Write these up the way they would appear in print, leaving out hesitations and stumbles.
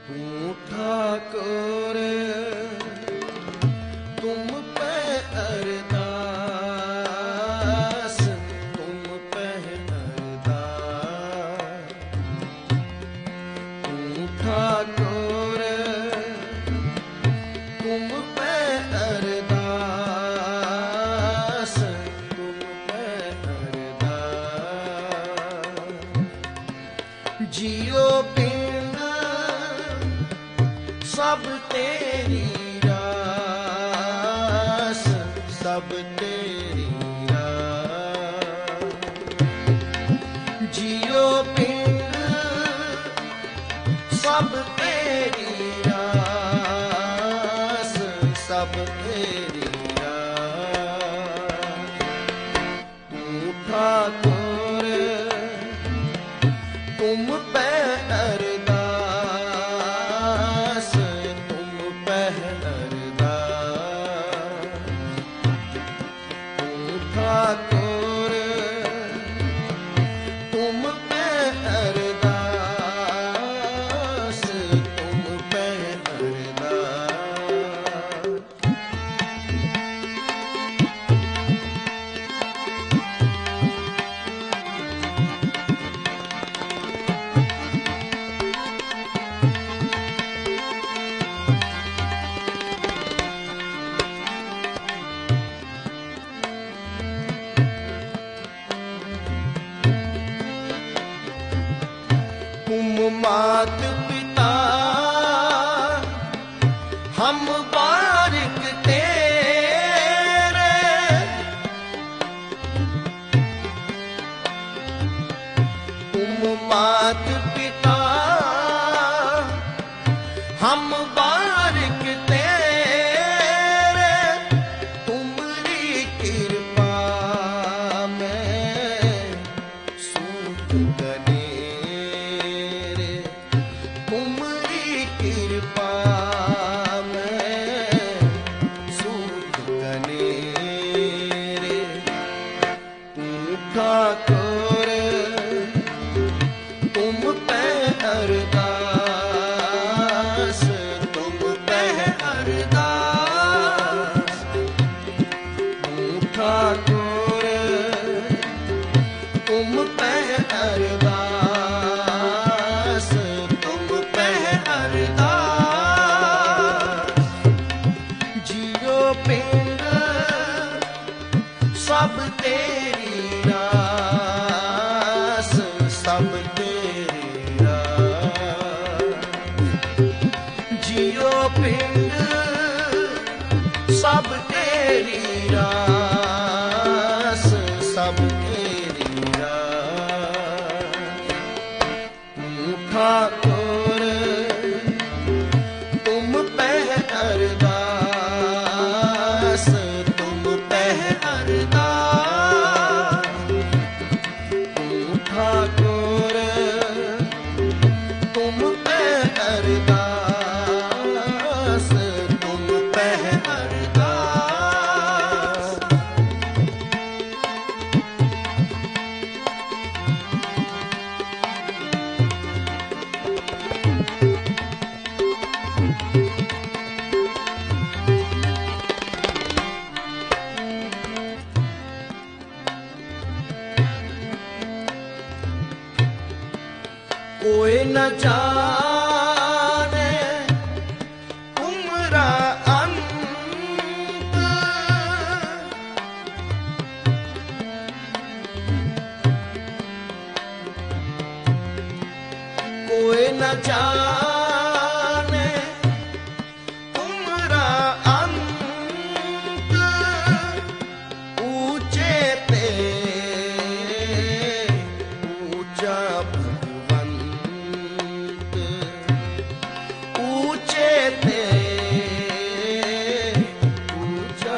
तू ठाकुर तुम पे अरदास, तुम पे अरदास। तू ठाकुर तुम पे अरदास, तुम पे अरदास। जियो पिंड सब तेरी रास, सब तेरी रास। जियो पिंड सब तेरी रास, सब तेरी रास। तू ठाकुर तुम पे अरदास, तुम पे अरदास। तू ठाकुर तुम पे अरदास, तुम पे अरदास। तुम मात पिता हम बारिक तेरे, तुम मात पिता हम बारिक तेरे। तुम्हारी कृपा में सूत गने, तुम्हारी कृपा में सूत गने रे। तू ठाकुर तुम पे अरदास, तुम पे अरदास। तू ठाकुर तुम पे अरदास, तुम पे अरदास। जियो पिंड सब तेरी रास, सब तेरी रास। जियो पिंड सब तेरी रास, सब तेरी रास। तू ठाकुर तुम पे अरदास, तुम पे अरदास। तू ठाकुर तुम पे अरदास, तुम पे अरदास। कोई न जाने तुम्हारा अंत, कोई न जाने तुम्हारा अंत। ऊंचे ते ऊंचा भगवंत, ऊंचे ते ऊंचा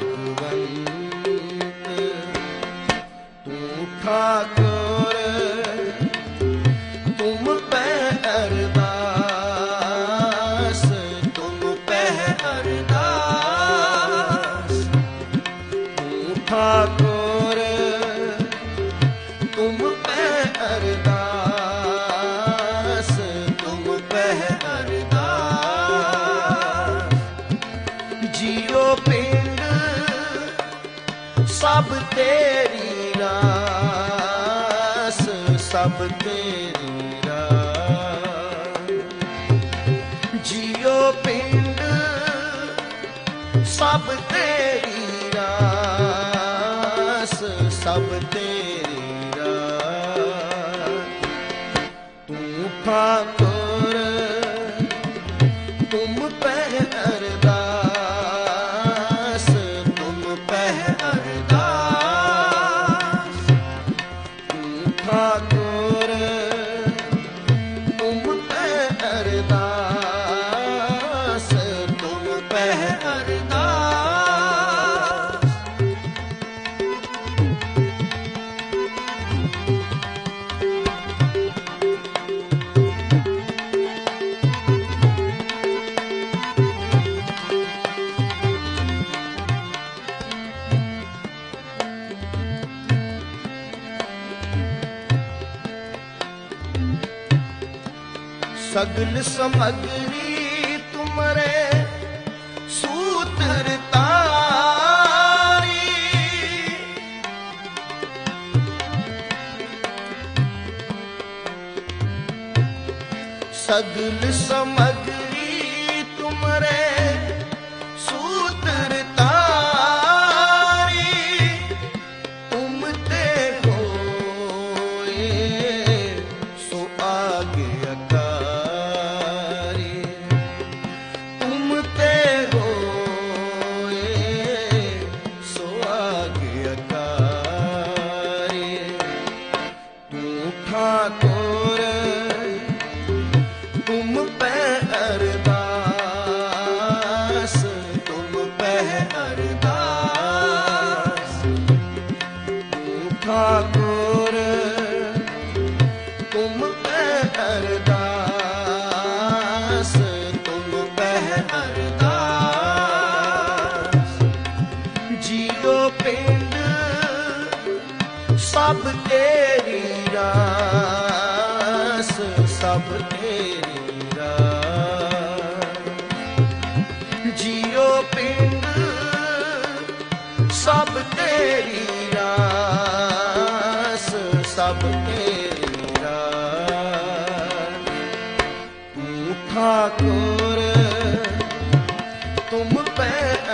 भगवंत। तू ठाकुर तुम पे अरदास, सब तेरी रास। जियो पिंड सब तेरी रास, सब तेरी रास। तू ठाकुर तुम पह अरदास, तुम पह अरदास। तू ठाकुर तुम पह अरदास, तुम पह अरदास। सगल समग्री तुमरे सूत्र तारी। सगल समग्री तुमरे सूत्र तारी। तुम ते होए सो आगे अकारी। तुम ते होए सो आगे अकारी। तू ठाकुर तुम पे अरदास, तुम पे अरदास। तू ठाकुर तुम पे अरदास, तुम पे अरदास। जियो पिंड सब तेरी रास, सब तेरी रास। जियो पिंड सब तेरी रास, सब तेरी रास। तू ठाकुर तुम पे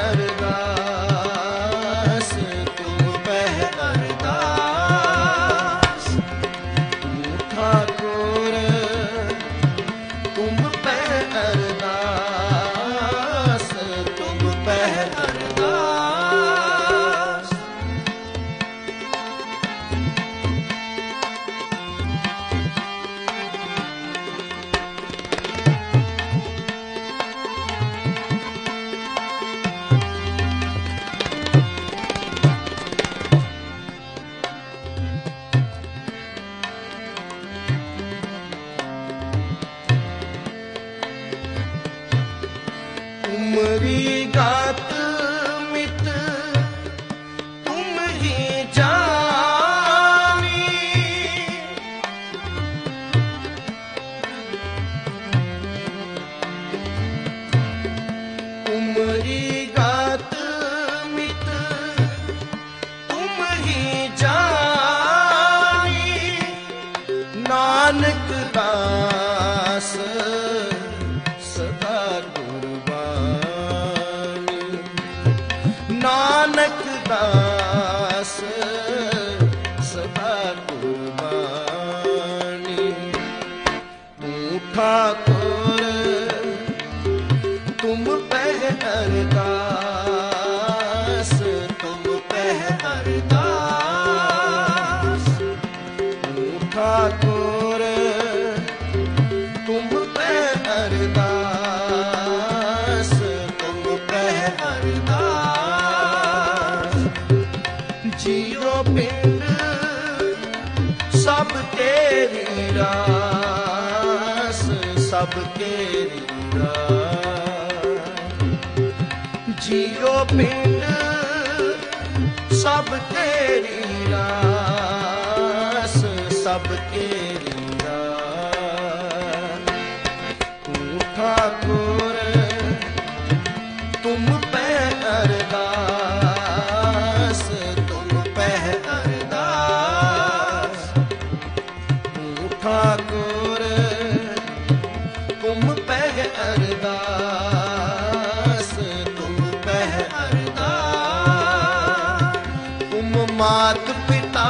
अरदास, तुम पे अरदास। तू ठाकुर तुम पे अरदास, तुम पे अरदास। तुमरी गात मित तुम ही जानी। तुमरी गात मित तुम ही जानी। नानक दास सदा कुर्बानी। नानक दास सदा कुर्बानी। तू ठाकुर तुम पे अरदास, तुम पे अरदास। तू ठाकुर तुम पे अरदास, तुम पे अरदास। जियो पिंड सब तेरी रास, सब तेरी रास। जियो पिंड सब तेरी रास, सब तेरी रास। तू ठाकुर तुम पे अरदास, तुम पे अरदास। तू मात पिता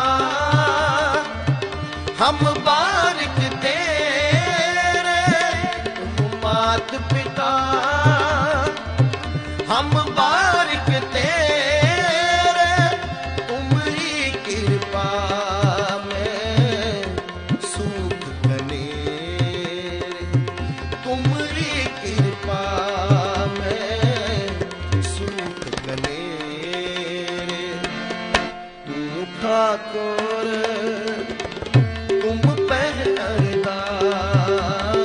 हम बारिक तेरे, तुम मात पिता हम बारिक तेरे, तुम्हारी कृपा में सुख कनेरे, तुम्हारी कृपा में सुख कनेरे। तू ठाकुर तुम पहरेदार,